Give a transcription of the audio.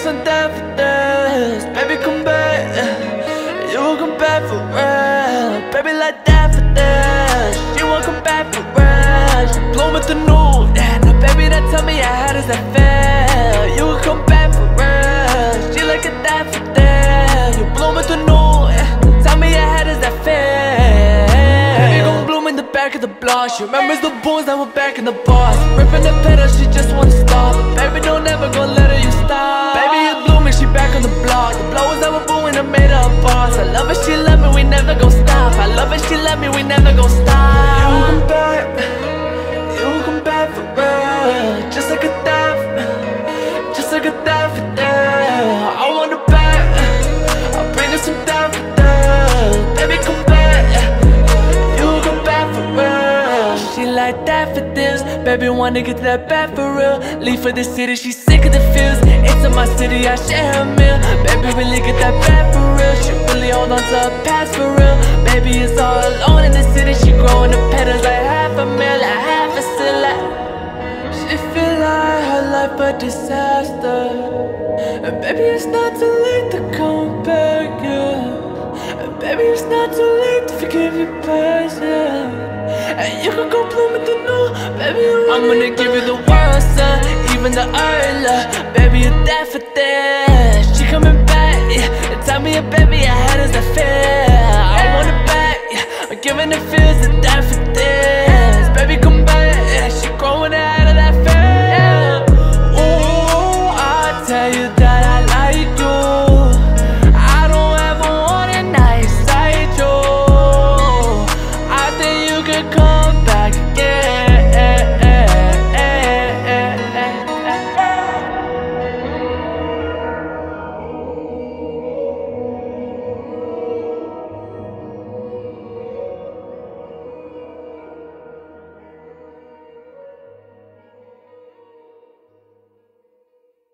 some daffodils. Baby, come back, you will come back for real. Baby, like daffodils, she won't come back for real. She bloom with the new, yeah. Now baby, now tell me how does that feel? You will come back for real. She like a daffodil, you bloom with the new, yeah. Tell me how does that feel? Baby, gon' bloom in the back of the block. She remembers the boys that were back in the bars. Ripping the petals, she just wanna stop. Baby, don't ever gon' let her you stop. Baby, it's blooming, she back on the block. The blowers that were booing, I made her a boss. I love it, she let me, we never gon' stop. I love it, she let me, we never gon' stop. You come back, you come back for real. Just like a just like a daffodil. I want her back, I'll bring her some daffodils. Baby, come back, you come back for real. She like daffodils, baby, wanna get that back for real. Leave for the city, she sick of the feels. Into my city, I share her meal. Baby, really get that back for real. She really hold on to her past for real. Baby is all alone in the city. She growing the petals like half a mil, like half a still like. She feel like her life a disaster. And baby, it's not too late to come back, yeah. And baby, it's not too late to forgive your past, yeah. And you can go bloom with the new, baby. I'm gonna give you the world, son, even the earth, love. Baby, you're daffodil.